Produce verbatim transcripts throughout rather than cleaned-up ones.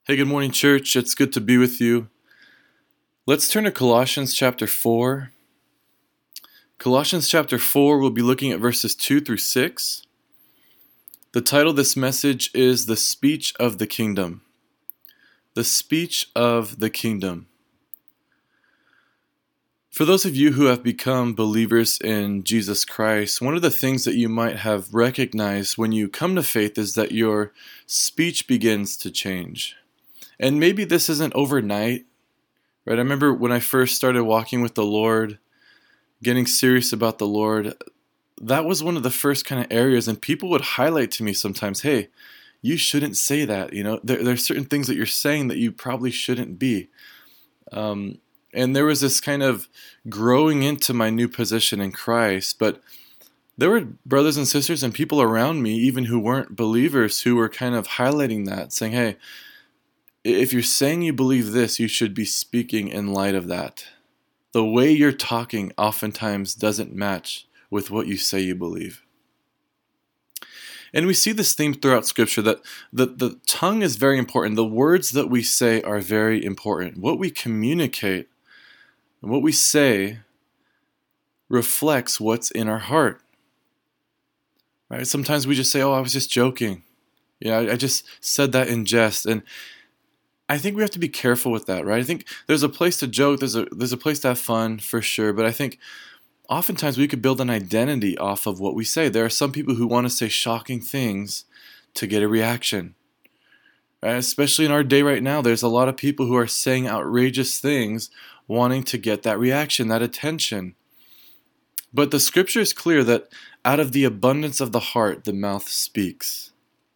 Hey, good morning, church. It's good to be with you. Let's turn to Colossians chapter four. Colossians chapter four, we'll be looking at verses two through six. The title of this message is The Speech of the Kingdom. The Speech of the Kingdom. For those of you who have become believers in Jesus Christ, one of the things that you might have recognized when you come to faith is that your speech begins to change. And maybe this isn't overnight, right? I remember when I first started walking with the Lord, getting serious about the Lord, that was one of the first kind of areas, and people would highlight to me sometimes, hey, you shouldn't say that, you know, there, there are certain things that you're saying that you probably shouldn't be. Um, and there was this kind of growing into my new position in Christ, but there were brothers and sisters and people around me, even who weren't believers, who were kind of highlighting that, saying, hey, if you're saying you believe this, you should be speaking in light of that. The way you're talking oftentimes doesn't match with what you say you believe. And we see this theme throughout Scripture that the, the tongue is very important. The words that we say are very important. What we communicate, what we say, reflects what's in our heart. Right? Sometimes we just say, oh, I was just joking. Yeah, I, I just said that in jest. And I think we have to be careful with that, right? I think there's a place to joke, there's a there's a place to have fun, for sure, but I think oftentimes we could build an identity off of what we say. There are some people who want to say shocking things to get a reaction, right? Especially in our day right now, there's a lot of people who are saying outrageous things, wanting to get that reaction, that attention. But the Scripture is clear that out of the abundance of the heart, the mouth speaks.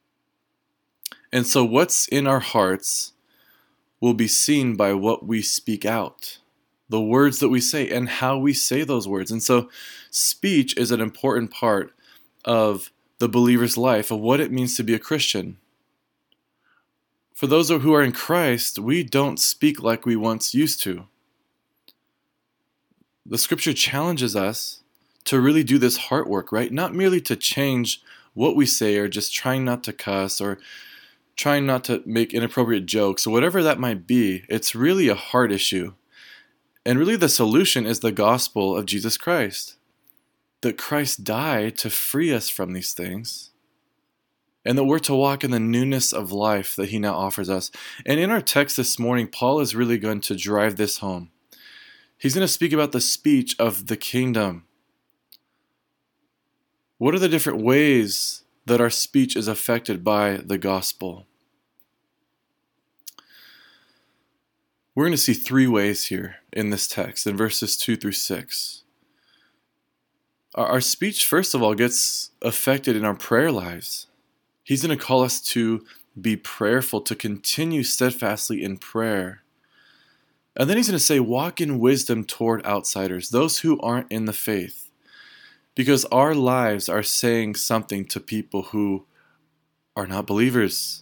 And so what's in our hearts will be seen by what we speak out, the words that we say, and how we say those words. And so speech is an important part of the believer's life, of what it means to be a Christian. For those who are in Christ, we don't speak like we once used to. The Scripture challenges us to really do this heart work, right? Not merely to change what we say or just trying not to cuss or trying not to make inappropriate jokes, or whatever that might be. It's really a heart issue. And really the solution is the gospel of Jesus Christ. That Christ died to free us from these things. And that we're to walk in the newness of life that he now offers us. And in our text this morning, Paul is really going to drive this home. He's going to speak about the speech of the kingdom. What are the different ways that our speech is affected by the gospel? We're going to see three ways here in this text, in verses two through six. Our speech, first of all, gets affected in our prayer lives. He's going to call us to be prayerful, to continue steadfastly in prayer. And then he's going to say, walk in wisdom toward outsiders, those who aren't in the faith. Because our lives are saying something to people who are not believers.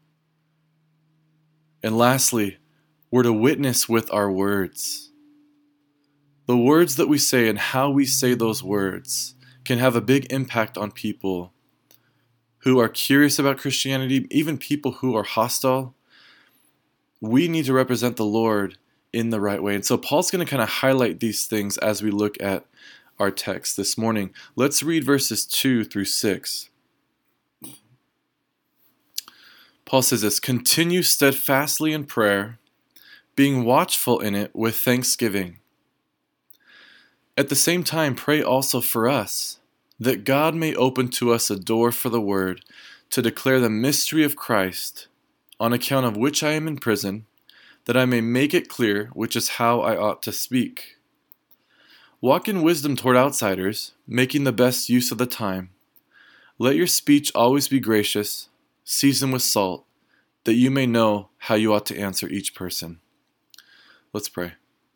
And lastly, we're to witness with our words. The words that we say and how we say those words can have a big impact on people who are curious about Christianity, even people who are hostile. We need to represent the Lord in the right way. And so Paul's going to kind of highlight these things as we look at our text this morning. Let's read verses two through six. Paul says this, continue steadfastly in prayer, being watchful in it with thanksgiving. At the same time, pray also for us, that God may open to us a door for the word, to declare the mystery of Christ, on account of which I am in prison, that I may make it clear which is how I ought to speak. Walk in wisdom toward outsiders, making the best use of the time. Let your speech always be gracious, seasoned with salt, that you may know how you ought to answer each person. Let's pray.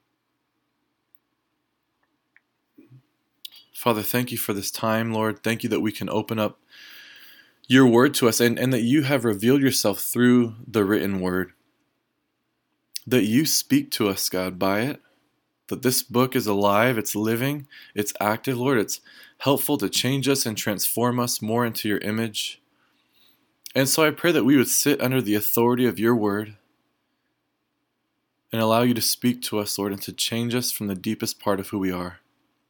Father, thank you for this time, Lord. Thank you that we can open up your word to us and, and that you have revealed yourself through the written word. That you speak to us, God, by it. That this book is alive, it's living, it's active, Lord. It's helpful to change us and transform us more into your image. And so I pray that we would sit under the authority of your word, and allow you to speak to us, Lord, and to change us from the deepest part of who we are.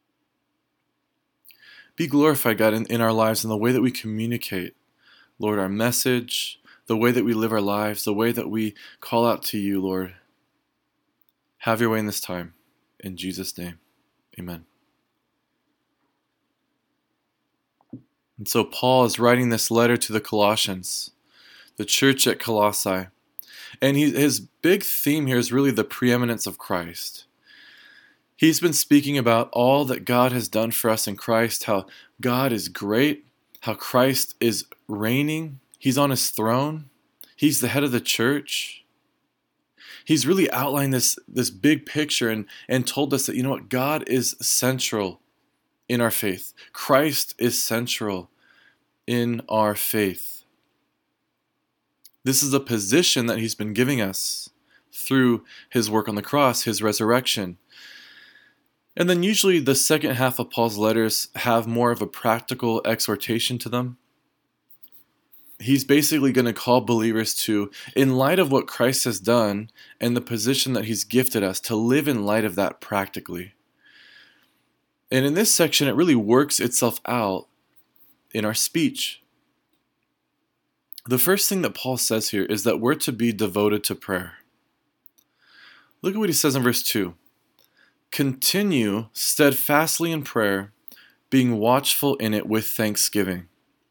Be glorified, God, in, in our lives in the way that we communicate, Lord, our message, the way that we live our lives, the way that we call out to you, Lord. Have your way in this time. In Jesus' name, amen. And so Paul is writing this letter to the Colossians, the church at Colossae. And he, his big theme here is really the preeminence of Christ. He's been speaking about all that God has done for us in Christ, how God is great, how Christ is reigning. He's on his throne. He's the head of the church. He's really outlined this, this big picture and, and told us that, you know what, God is central in our faith. Christ is central in our faith. This is a position that he's been giving us through his work on the cross, his resurrection. And then usually the second half of Paul's letters have more of a practical exhortation to them. He's basically going to call believers to, in light of what Christ has done and the position that he's gifted us, to live in light of that practically. And in this section, it really works itself out in our speech. The first thing that Paul says here is that we're to be devoted to prayer. Look at what he says in verse two. Continue steadfastly in prayer, being watchful in it with thanksgiving.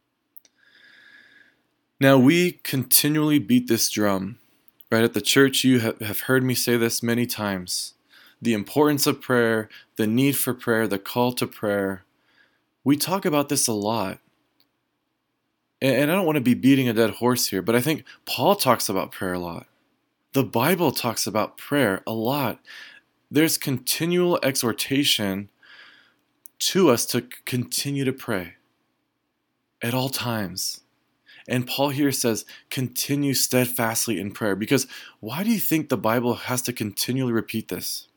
Now we continually beat this drum. Right at the church, you have heard me say this many times. The importance of prayer, the need for prayer, the call to prayer. We talk about this a lot. And I don't want to be beating a dead horse here, but I think Paul talks about prayer a lot. The Bible talks about prayer a lot. There's continual exhortation to us to continue to pray at all times. And Paul here says, continue steadfastly in prayer. Because why do you think the Bible has to continually repeat this?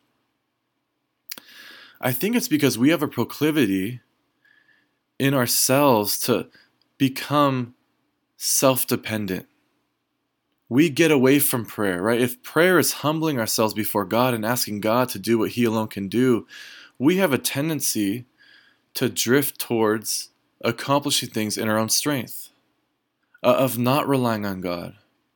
I think it's because we have a proclivity in ourselves to become self-dependent. We get away from prayer, right? If prayer is humbling ourselves before God and asking God to do what he alone can do, we have a tendency to drift towards accomplishing things in our own strength, uh, of not relying on God.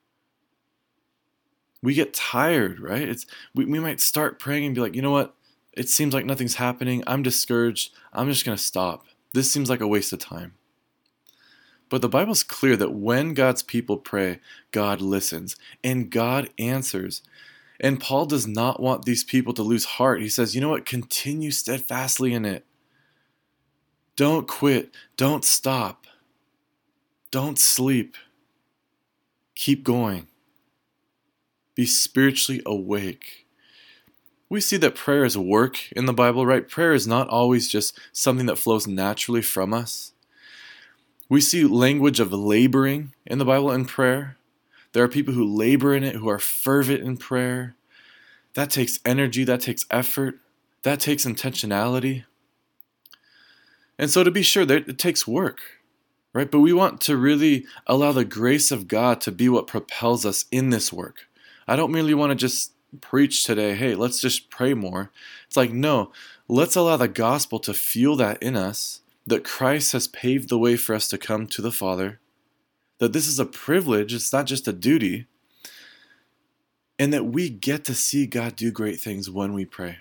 We get tired, right? It's we, we might start praying and be like, you know what? It seems like nothing's happening. I'm discouraged. I'm just going to stop. This seems like a waste of time. But the Bible's clear that when God's people pray, God listens and God answers. And Paul does not want these people to lose heart. He says, you know what? Continue steadfastly in it. Don't quit. Don't stop. Don't sleep. Keep going. Be spiritually awake. We see that prayer is work in the Bible, right? Prayer is not always just something that flows naturally from us. We see language of laboring in the Bible in prayer. There are people who labor in it, who are fervent in prayer. That takes energy, that takes effort, that takes intentionality. And so to be sure, it takes work, right? But we want to really allow the grace of God to be what propels us in this work. I don't merely want to just preach today, hey, let's just pray more. It's like, no, let's allow the gospel to fuel that in us, that Christ has paved the way for us to come to the Father, that this is a privilege, it's not just a duty, and that we get to see God do great things when we pray.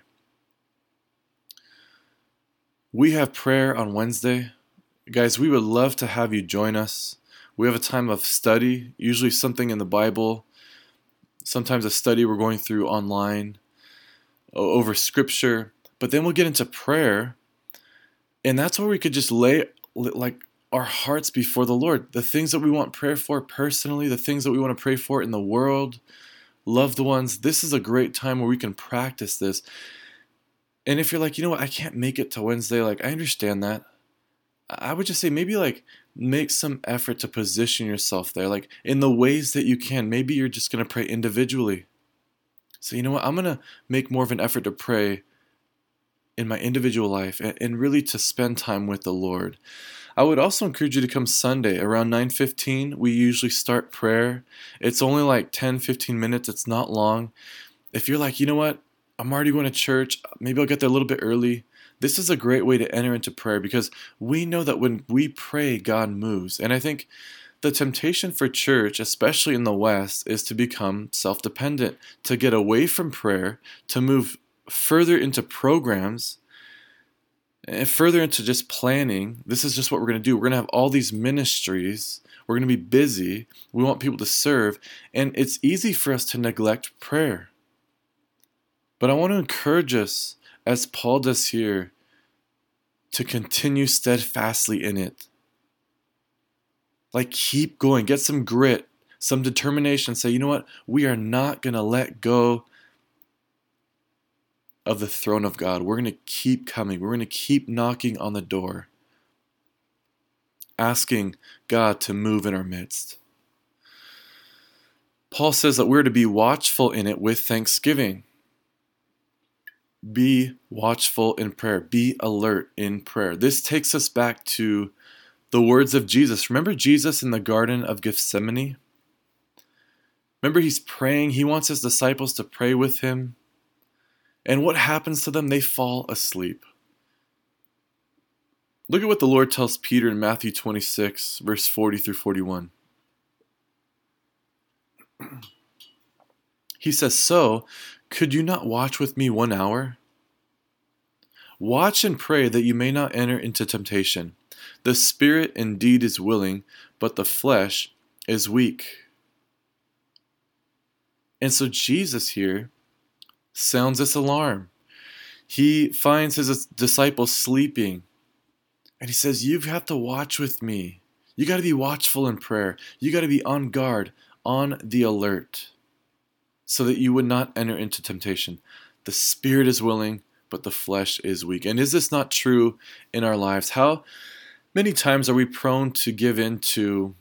We have prayer on Wednesday. Guys, we would love to have you join us. We have a time of study, usually something in the Bible, sometimes a study we're going through online over Scripture, but then we'll get into prayer. And that's where we could just lay like our hearts before the Lord. The things that we want prayer for personally, the things that we want to pray for in the world, loved ones. This is a great time where we can practice this. And if you're like, you know what, I can't make it to Wednesday, like I understand that. I would just say maybe like make some effort to position yourself there, like in the ways that you can. Maybe you're just going to pray individually. So you know what, I'm going to make more of an effort to pray in my individual life and really to spend time with the Lord. I would also encourage you to come Sunday around nine fifteen. We usually start prayer. It's only like ten, fifteen minutes. It's not long. If you're like, you know what, I'm already going to church, maybe I'll get there a little bit early. This is a great way to enter into prayer because we know that when we pray, God moves. And I think the temptation for church, especially in the West, is to become self-dependent, to get away from prayer, to move further into programs, and further into just planning. This is just what we're going to do. We're going to have all these ministries. We're going to be busy. We want people to serve. And it's easy for us to neglect prayer. But I want to encourage us, as Paul does here, to continue steadfastly in it. Like, keep going. Get some grit, some determination. Say, you know what? We are not going to let go of the throne of God. We're going to keep coming. We're going to keep knocking on the door, asking God to move in our midst. Paul says that we're to be watchful in it with thanksgiving. Be watchful in prayer. Be alert in prayer. This takes us back to the words of Jesus. Remember Jesus in the Garden of Gethsemane? Remember, he's praying. He wants his disciples to pray with him. And what happens to them? They fall asleep. Look at what the Lord tells Peter in Matthew twenty-six, verse forty through forty-one. He says, "So, could you not watch with me one hour? Watch and pray that you may not enter into temptation. The spirit indeed is willing, but the flesh is weak." And so Jesus here sounds this alarm. He finds his disciples sleeping, and he says, you have to watch with me. You got to be watchful in prayer. You got to be on guard, on the alert, so that you would not enter into temptation. The spirit is willing, but the flesh is weak. And is this not true in our lives? How many times are we prone to give in to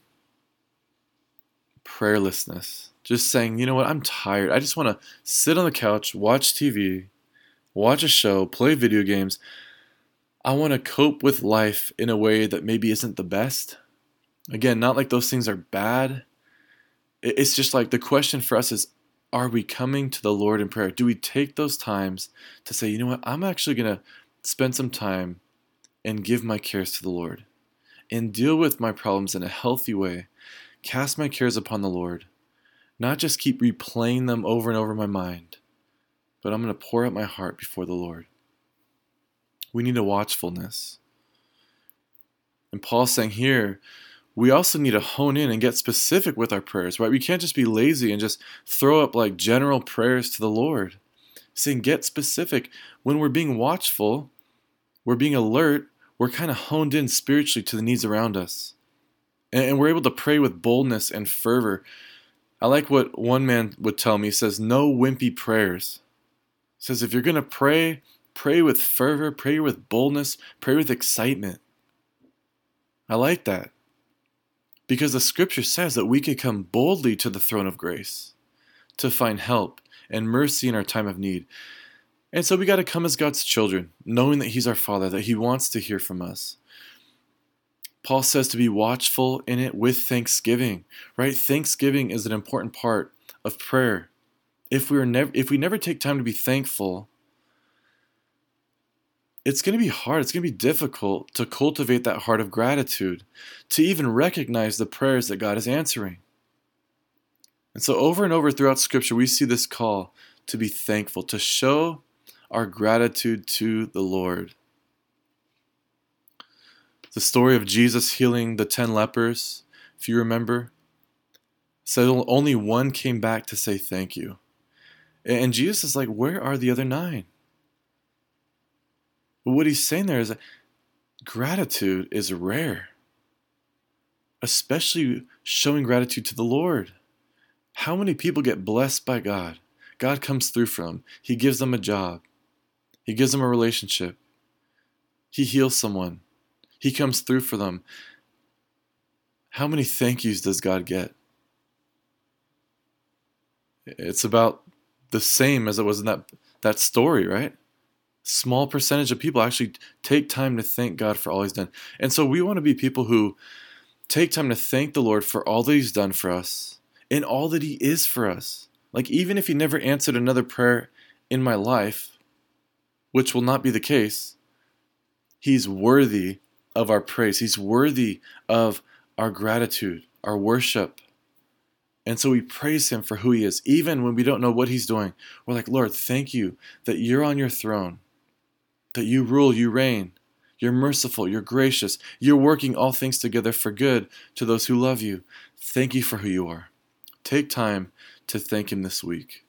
prayerlessness? Just saying, you know what, I'm tired. I just want to sit on the couch, watch T V, watch a show, play video games. I want to cope with life in a way that maybe isn't the best. Again, not like those things are bad. It's just like the question for us is, are we coming to the Lord in prayer? Do we take those times to say, you know what, I'm actually going to spend some time and give my cares to the Lord and deal with my problems in a healthy way, cast my cares upon the Lord, not just keep replaying them over and over in my mind, but I'm going to pour out my heart before the Lord. We need a watchfulness. And Paul's saying here, we also need to hone in and get specific with our prayers, right? We can't just be lazy and just throw up like general prayers to the Lord. He's saying get specific. When we're being watchful, we're being alert, we're kind of honed in spiritually to the needs around us. And we're able to pray with boldness and fervor. I like what one man would tell me. He says, no wimpy prayers. He says, if you're going to pray, pray with fervor, pray with boldness, pray with excitement. I like that. Because the scripture says that we can come boldly to the throne of grace to find help and mercy in our time of need. And so we got to come as God's children, knowing that he's our Father, that he wants to hear from us. Paul says to be watchful in it with thanksgiving, right? Thanksgiving is an important part of prayer. If we are never, if we never take time to be thankful, it's going to be hard. It's going to be difficult to cultivate that heart of gratitude, to even recognize the prayers that God is answering. And so over and over throughout Scripture, we see this call to be thankful, to show our gratitude to the Lord. The story of Jesus healing the ten lepers, if you remember, said only one came back to say thank you. And Jesus is like, where are the other nine? But what he's saying there is that gratitude is rare, especially showing gratitude to the Lord. How many people get blessed by God? God comes through for them. He gives them a job. He gives them a relationship. He heals someone. He comes through for them. How many thank yous does God get? It's about the same as it was in that, that story, right? Small percentage of people actually take time to thank God for all he's done. And so we want to be people who take time to thank the Lord for all that he's done for us and all that he is for us. Like, even if he never answered another prayer in my life, which will not be the case, he's worthy of our praise. He's worthy of our gratitude, our worship. And so we praise him for who he is. Even when we don't know what he's doing, we're like, Lord, thank you that you're on your throne, that you rule, you reign. You're merciful, you're gracious. You're working all things together for good to those who love you. Thank you for who you are. Take time to thank him this week.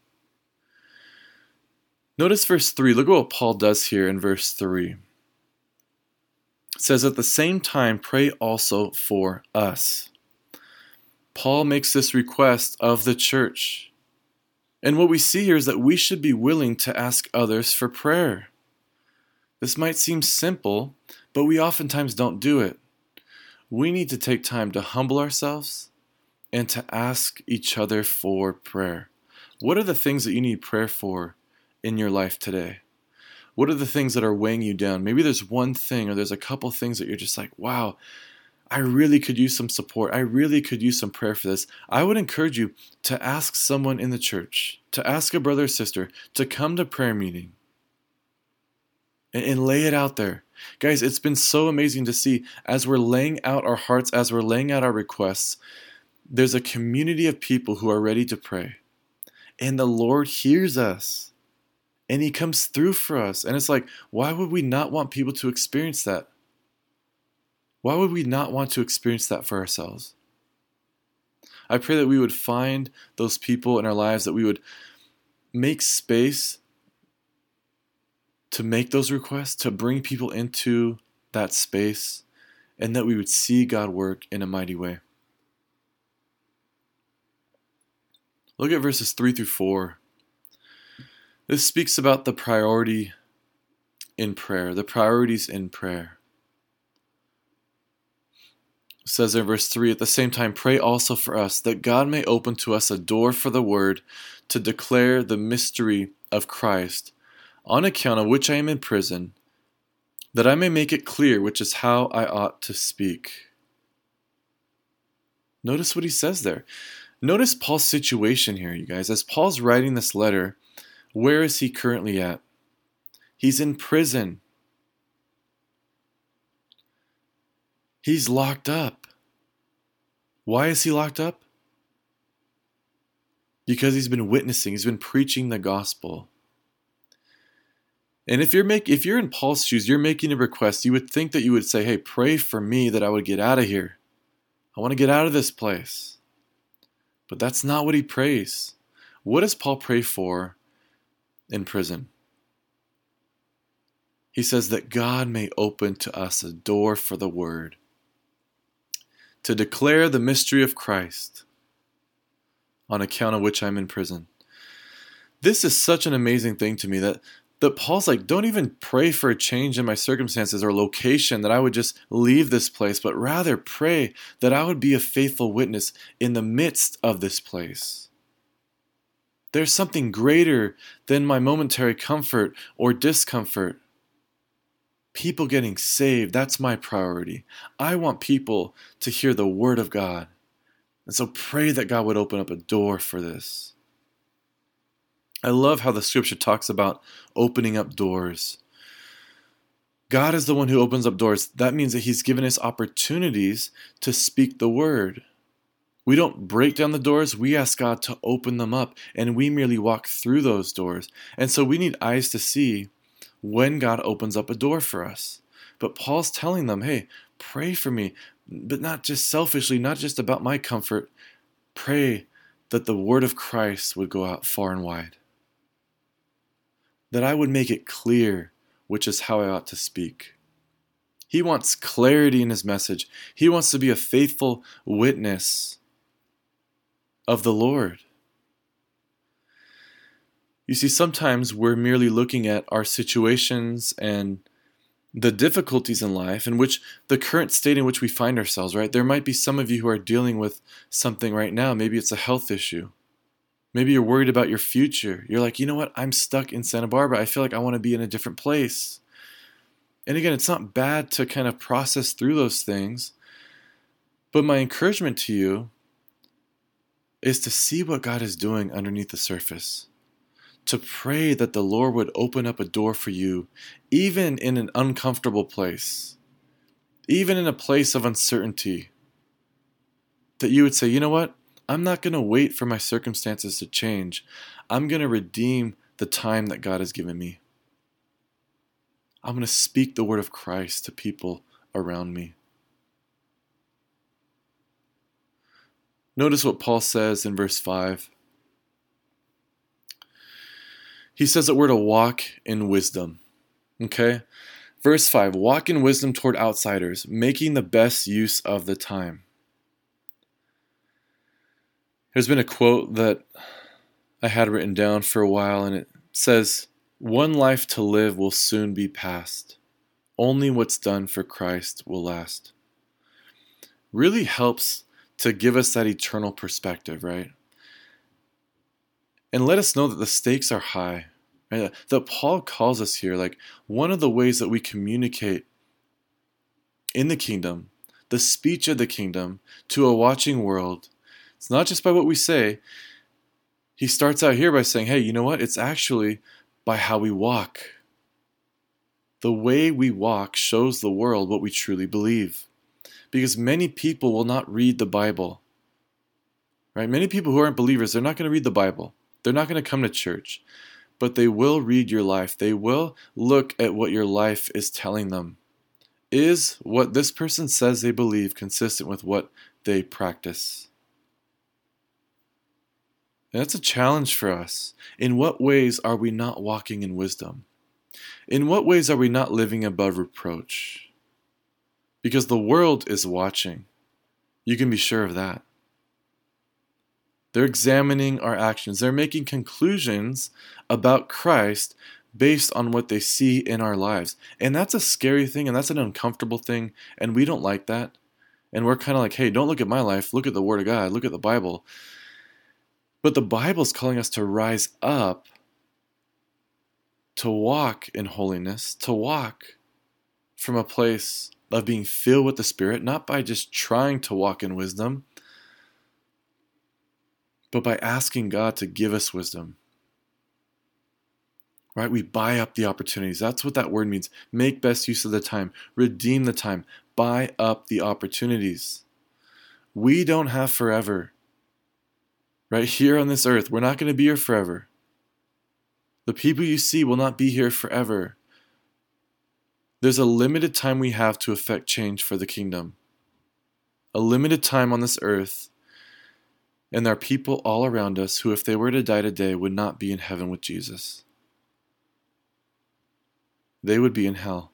Notice verse three. Look at what Paul does here in verse three. It says, at the same time, pray also for us. Paul makes this request of the church. And what we see here is that we should be willing to ask others for prayer. This might seem simple, but we oftentimes don't do it. We need to take time to humble ourselves and to ask each other for prayer. What are the things that you need prayer for in your life today? What are the things that are weighing you down? Maybe there's one thing or there's a couple things that you're just like, wow, I really could use some support. I really could use some prayer for this. I would encourage you to ask someone in the church, to ask a brother or sister to come to prayer meeting and, and lay it out there. Guys, it's been so amazing to see as we're laying out our hearts, as we're laying out our requests, there's a community of people who are ready to pray. And the Lord hears us. And he comes through for us. And it's like, why would we not want people to experience that? Why would we not want to experience that for ourselves? I pray that we would find those people in our lives, that we would make space to make those requests, to bring people into that space, and that we would see God work in a mighty way. Look at verses three through four. This speaks about the priority in prayer, the priorities in prayer. It says in verse three, at the same time, pray also for us, that God may open to us a door for the word to declare the mystery of Christ, on account of which I am in prison, that I may make it clear which is how I ought to speak. Notice what he says there. Notice Paul's situation here, you guys. As Paul's writing this letter, where is he currently at? He's in prison. He's locked up. Why is he locked up? Because he's been witnessing, he's been preaching the gospel. And if you're make, if you're in Paul's shoes, you're making a request, you would think that you would say, hey, pray for me that I would get out of here. I want to get out of this place. But that's not what he prays. What does Paul pray for in prison? He says that God may open to us a door for the word, to declare the mystery of Christ, on account of which I'm in prison. This is such an amazing thing to me that, that Paul's like, don't even pray for a change in my circumstances or location, that I would just leave this place, but rather pray that I would be a faithful witness in the midst of this place. There's something greater than my momentary comfort or discomfort. People getting saved, that's my priority. I want people to hear the word of God. And so pray that God would open up a door for this. I love how the scripture talks about opening up doors. God is the one who opens up doors. That means that he's given us opportunities to speak the word. We don't break down the doors, we ask God to open them up, and we merely walk through those doors. And so we need eyes to see when God opens up a door for us. But Paul's telling them, hey, pray for me, but not just selfishly, not just about my comfort. Pray that the word of Christ would go out far and wide. That I would make it clear which is how I ought to speak. He wants clarity in his message. He wants to be a faithful witness of the Lord. You see, sometimes we're merely looking at our situations and the difficulties in life, in which the current state in which we find ourselves, right? There might be some of you who are dealing with something right now. Maybe it's a health issue. Maybe you're worried about your future. You're like, you know what? I'm stuck in Santa Barbara. I feel like I want to be in a different place. And again, it's not bad to kind of process through those things. But my encouragement to you is to see what God is doing underneath the surface. To pray that the Lord would open up a door for you, even in an uncomfortable place, even in a place of uncertainty. That you would say, you know what? I'm not going to wait for my circumstances to change. I'm going to redeem the time that God has given me. I'm going to speak the word of Christ to people around me. Notice what Paul says in verse five. He says that we're to walk in wisdom. Okay? Verse five, walk in wisdom toward outsiders, making the best use of the time. There's been a quote that I had written down for a while, and it says, one life to live will soon be past. Only what's done for Christ will last. Really helps to give us that eternal perspective, right? And let us know that the stakes are high. Right? That Paul calls us here, like one of the ways that we communicate in the kingdom, the speech of the kingdom to a watching world, it's not just by what we say. He starts out here by saying, hey, you know what? It's actually by how we walk. The way we walk shows the world what we truly believe. Because many people will not read the Bible. Right? Many people who aren't believers, they're not going to read the Bible. They're not going to come to church. But they will read your life. They will look at what your life is telling them. Is what this person says they believe consistent with what they practice? And that's a challenge for us. In what ways are we not walking in wisdom? In what ways are we not living above reproach? Because the world is watching. You can be sure of that. They're examining our actions. They're making conclusions about Christ based on what they see in our lives. And that's a scary thing, and that's an uncomfortable thing, and we don't like that. And we're kind of like, hey, don't look at my life. Look at the Word of God. Look at the Bible. But the Bible is calling us to rise up, to walk in holiness, to walk from a place of being filled with the Spirit, not by just trying to walk in wisdom, but by asking God to give us wisdom. Right? We buy up the opportunities. That's what that word means. Make best use of the time. Redeem the time. Buy up the opportunities. We don't have forever. Right here on this earth, we're not going to be here forever. The people you see will not be here forever. There's a limited time we have to effect change for the kingdom. A limited time on this earth. And there are people all around us who, if they were to die today, would not be in heaven with Jesus. They would be in hell.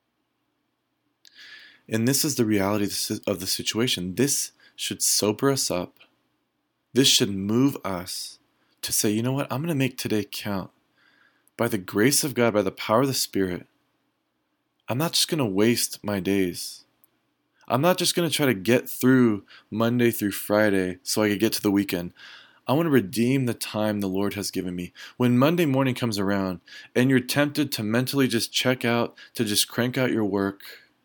And this is the reality of the situation. This should sober us up. This should move us to say, you know what? I'm going to make today count. By the grace of God, by the power of the Spirit, I'm not just going to waste my days. I'm not just going to try to get through Monday through Friday so I can get to the weekend. I want to redeem the time the Lord has given me. When Monday morning comes around and you're tempted to mentally just check out, to just crank out your work,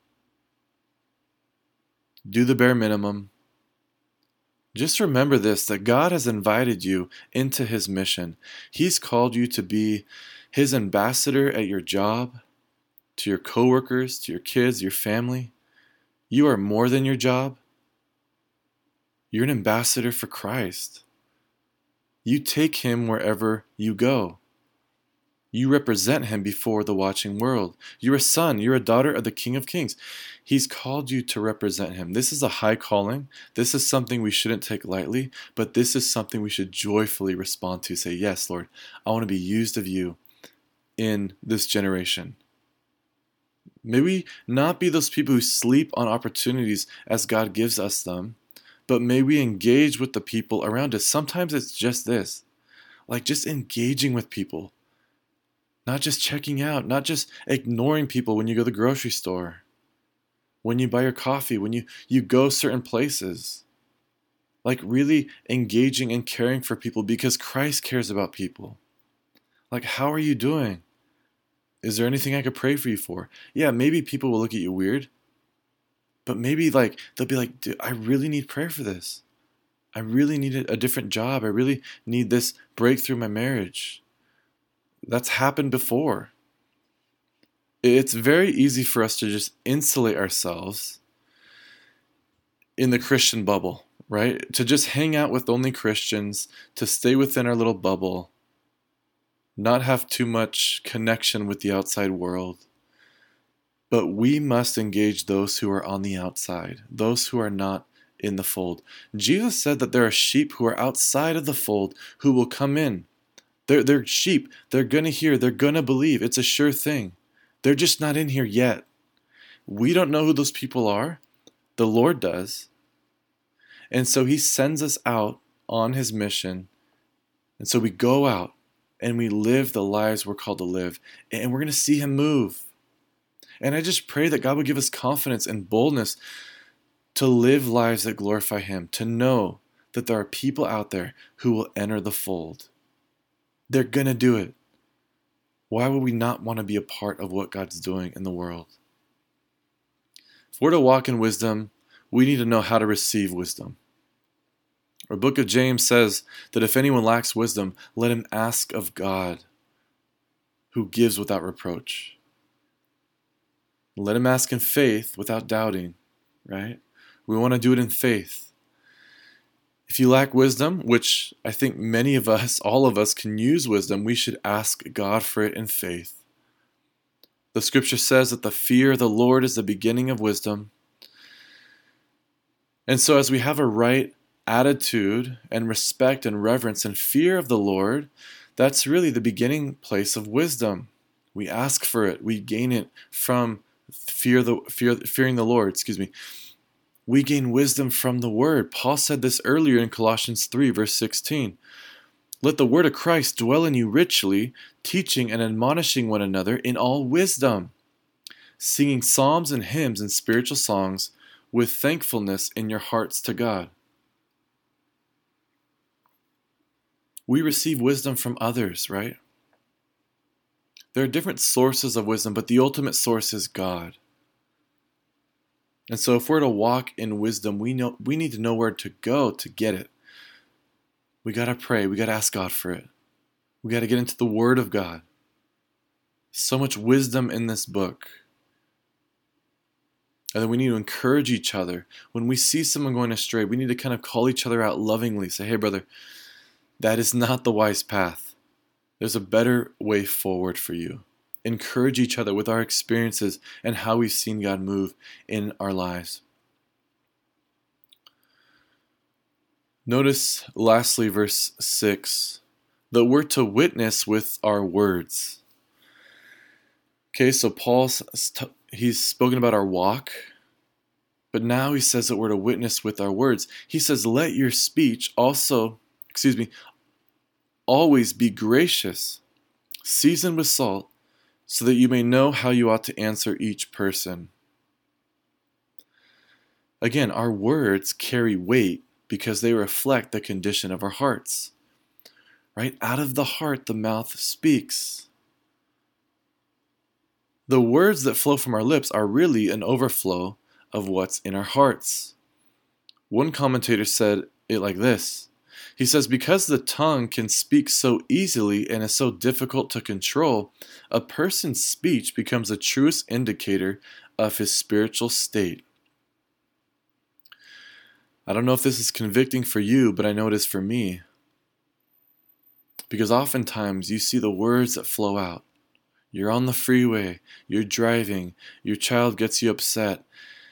do the bare minimum, just remember this, that God has invited you into His mission. He's called you to be His ambassador at your job, to your coworkers, to your kids, your family. You are more than your job. You're an ambassador for Christ. You take Him wherever you go. You represent Him before the watching world. You're a son. You're a daughter of the King of Kings. He's called you to represent Him. This is a high calling. This is something we shouldn't take lightly, but this is something we should joyfully respond to. Say, yes, Lord, I want to be used of You in this generation. May we not be those people who sleep on opportunities as God gives us them, but may we engage with the people around us. Sometimes it's just this, like just engaging with people. Not just checking out, not just ignoring people when you go to the grocery store, when you buy your coffee, when you, you go certain places. Like really engaging and caring for people because Christ cares about people. Like, how are you doing? Is there anything I could pray for you for? Yeah, maybe people will look at you weird, but maybe like they'll be like, dude, I really need prayer for this. I really need a different job. I really need this breakthrough in my marriage. That's happened before. It's very easy for us to just insulate ourselves in the Christian bubble, right? To just hang out with only Christians, to stay within our little bubble, not have too much connection with the outside world. But we must engage those who are on the outside, those who are not in the fold. Jesus said that there are sheep who are outside of the fold who will come in. They're, they're sheep. They're going to hear. They're going to believe. It's a sure thing. They're just not in here yet. We don't know who those people are. The Lord does. And so he sends us out on his mission. And so we go out and we live the lives we're called to live. And we're going to see him move. And I just pray that God would give us confidence and boldness to live lives that glorify him, to know that there are people out there who will enter the fold. They're going to do it. Why would we not want to be a part of what God's doing in the world? If we're to walk in wisdom, we need to know how to receive wisdom. Our book of James says that if anyone lacks wisdom, let him ask of God, who gives without reproach. Let him ask in faith without doubting, right? We want to do it in faith. If you lack wisdom, which I think many of us, all of us can use wisdom, we should ask God for it in faith. The scripture says that the fear of the Lord is the beginning of wisdom. And so as we have a right attitude and respect and reverence and fear of the Lord, that's really the beginning place of wisdom. We ask for it. We gain it from fear the fear fearing the Lord, excuse me. We gain wisdom from the word. Paul said this earlier in Colossians three, verse sixteen. Let the word of Christ dwell in you richly, teaching and admonishing one another in all wisdom, singing psalms and hymns and spiritual songs with thankfulness in your hearts to God. We receive wisdom from others, right? There are different sources of wisdom, but the ultimate source is God. And so if we're to walk in wisdom, we know we need to know where to go to get it. We got to pray. We got to ask God for it. We got to get into the Word of God. So much wisdom in this book. And then we need to encourage each other. When we see someone going astray, we need to kind of call each other out lovingly. Say, hey, brother, that is not the wise path. There's a better way forward for you. Encourage each other with our experiences and how we've seen God move in our lives. Notice lastly verse six, that we're to witness with our words. Okay, so Paul's he's spoken about our walk, but now he says that we're to witness with our words. He says, let your speech also, excuse me, always be gracious, seasoned with salt, so that you may know how you ought to answer each person. Again, our words carry weight because they reflect the condition of our hearts. Right? Out of the heart, the mouth speaks. The words that flow from our lips are really an overflow of what's in our hearts. One commentator said it like this. He says, because the tongue can speak so easily and is so difficult to control, a person's speech becomes the truest indicator of his spiritual state. I don't know if this is convicting for you, but I know it is for me. Because oftentimes you see the words that flow out. You're on the freeway, you're driving, your child gets you upset,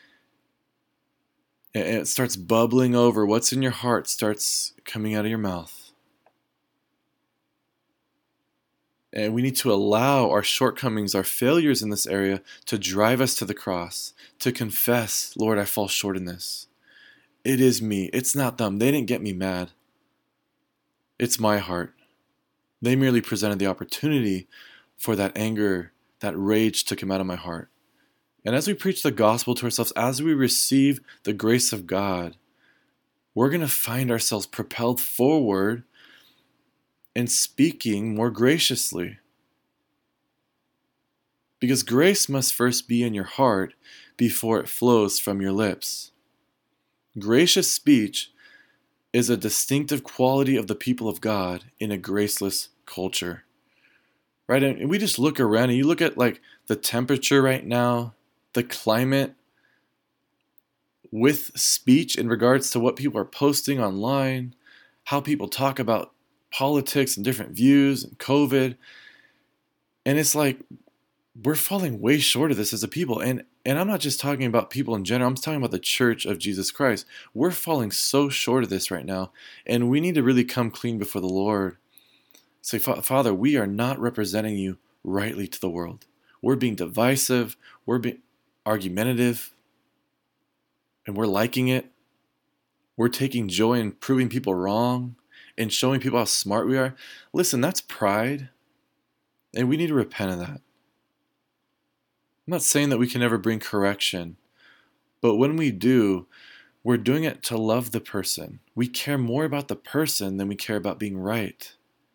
and it starts bubbling over. What's in your heart starts coming out of your mouth. And we need to allow our shortcomings, our failures in this area to drive us to the cross, to confess, Lord, I fall short in this. It is me. It's not them. They didn't get me mad. It's my heart. They merely presented the opportunity for that anger, that rage to come out of my heart. And as we preach the gospel to ourselves, as we receive the grace of God, we're going to find ourselves propelled forward and speaking more graciously. Because grace must first be in your heart before it flows from your lips. Gracious speech is a distinctive quality of the people of God in a graceless culture. Right? And we just look around and you look at like the temperature right now, the climate, with speech in regards to what people are posting online, how people talk about politics and different views and COVID. And it's like we're falling way short of this as a people. And and I'm not just talking about people in general. I'm talking about the church of Jesus Christ. We're falling so short of this right now. And we need to really come clean before the Lord. Say, Father, we are not representing you rightly to the world. We're being divisive. We're being argumentative. And we're liking it. We're taking joy in proving people wrong and showing people how smart we are. Listen, that's pride. And we need to repent of that. I'm not saying that we can never bring correction, but when we do, we're doing it to love the person. We care more about the person than we care about being right.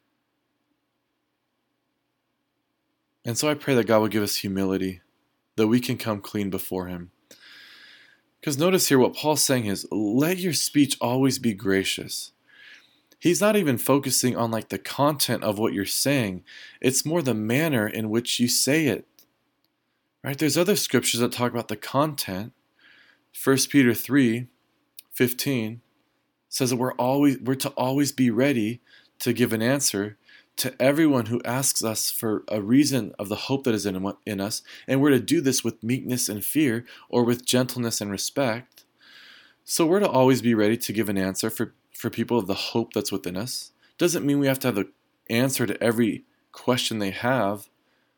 And so I pray that God will give us humility, that we can come clean before Him. Because notice here what Paul's saying is, let your speech always be gracious. He's not even focusing on like the content of what you're saying. It's more the manner in which you say it. Right? There's other scriptures that talk about the content. First Peter three fifteen says that we're always we're to always be ready to give an answer to everyone who asks us for a reason of the hope that is in, in us, and we're to do this with meekness and fear, or with gentleness and respect. So we're to always be ready to give an answer for, for people of the hope that's within us. Doesn't mean we have to have the answer to every question they have,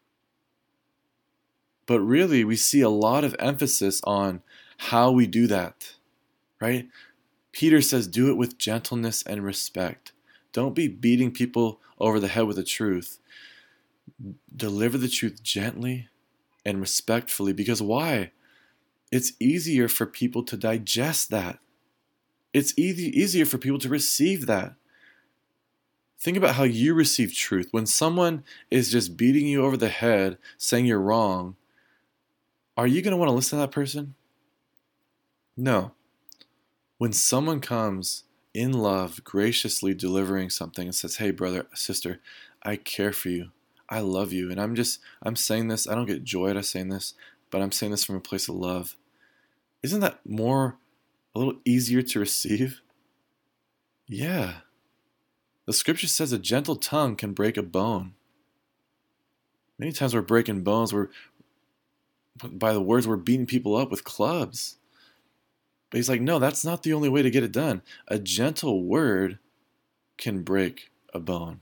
but really we see a lot of emphasis on how we do that, right? Peter says, do it with gentleness and respect. Don't be beating people over the head with the truth. Deliver the truth gently and respectfully. Because why? It's easier for people to digest that. It's easy, easier for people to receive that. Think about how you receive truth. When someone is just beating you over the head, saying you're wrong, are you going to want to listen to that person? No. When someone comes in love, graciously delivering something and says, hey, brother, sister, I care for you. I love you. And I'm just, I'm saying this. I don't get joy out of saying this, but I'm saying this from a place of love. Isn't that more, a little easier to receive? Yeah. The scripture says a gentle tongue can break a bone. Many times we're breaking bones. We're, by the words, we're beating people up with clubs. But he's like, no, that's not the only way to get it done. A gentle word can break a bone.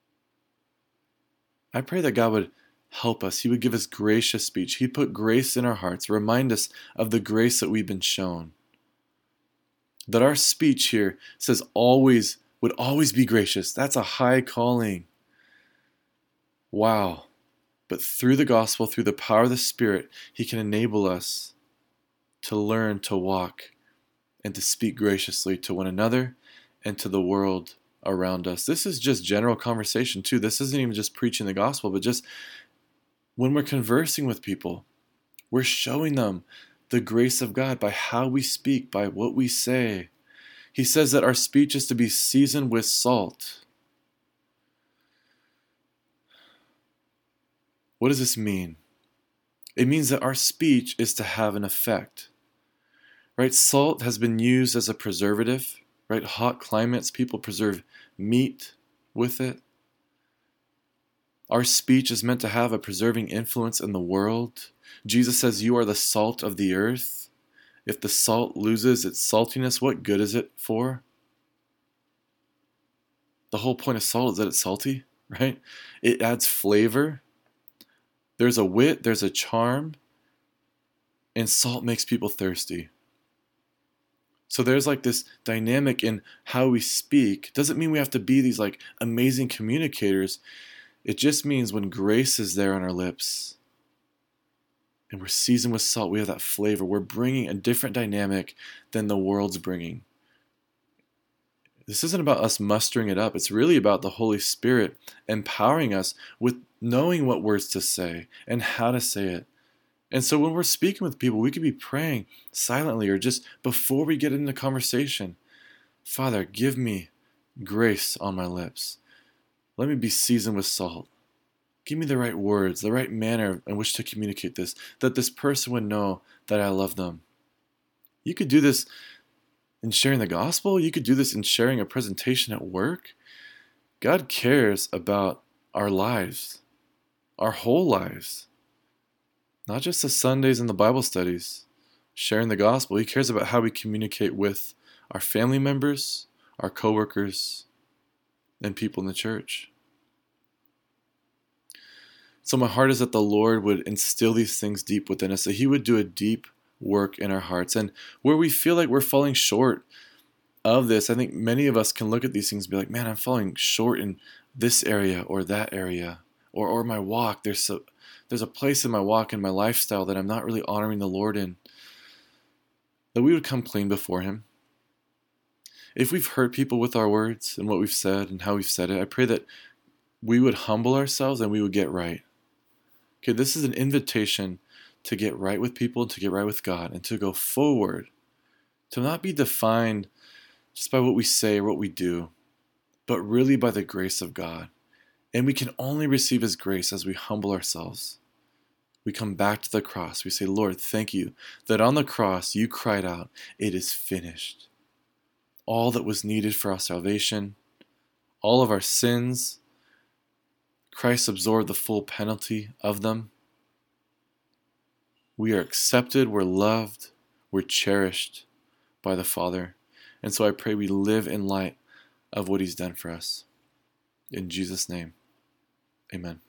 I pray that God would help us. He would give us gracious speech. He'd put grace in our hearts, remind us of the grace that we've been shown. That our speech here says always, would always be gracious. That's a high calling. Wow. But through the gospel, through the power of the Spirit, He can enable us to learn to walk and to speak graciously to one another and to the world around us. This is just general conversation too. This isn't even just preaching the gospel, but just when we're conversing with people, we're showing them the grace of God by how we speak, by what we say. He says that our speech is to be seasoned with salt. What does this mean? It means that our speech is to have an effect. Right? Salt has been used as a preservative. Right? Hot climates, people preserve meat with it. Our speech is meant to have a preserving influence in the world. Jesus says, you are the salt of the earth. If the salt loses its saltiness, what good is it for? The whole point of salt is that it's salty, right? It adds flavor. There's a wit, there's a charm, and salt makes people thirsty. So there's like this dynamic in how we speak. Doesn't mean we have to be these like amazing communicators. It just means when grace is there on our lips and we're seasoned with salt, we have that flavor. We're bringing a different dynamic than the world's bringing. This isn't about us mustering it up. It's really about the Holy Spirit empowering us with knowing what words to say and how to say it. And so when we're speaking with people, we could be praying silently or just before we get into conversation. Father, give me grace on my lips. Let me be seasoned with salt. Give me the right words, the right manner in which to communicate this, that this person would know that I love them. You could do this in sharing the gospel. You could do this in sharing a presentation at work. God cares about our lives, our whole lives, not just the Sundays and the Bible studies, sharing the gospel. He cares about how we communicate with our family members, our coworkers, and people in the church. So my heart is that the Lord would instill these things deep within us, that He would do a deep work in our hearts. And where we feel like we're falling short of this, I think many of us can look at these things and be like, man, I'm falling short in this area or that area, or or my walk. There's so there's a place in my walk and my lifestyle that I'm not really honoring the Lord in. That we would come clean before Him. If we've hurt people with our words and what we've said and how we've said it, I pray that we would humble ourselves and we would get right. Okay, this is an invitation to get right with people, to get right with God, and to go forward, to not be defined just by what we say or what we do, but really by the grace of God. And we can only receive His grace as we humble ourselves. We come back to the cross. We say, Lord, thank you that on the cross you cried out, it is finished. All that was needed for our salvation, all of our sins, Christ absorbed the full penalty of them. We are accepted, we're loved, we're cherished by the Father. And so I pray we live in light of what He's done for us. In Jesus' name, amen.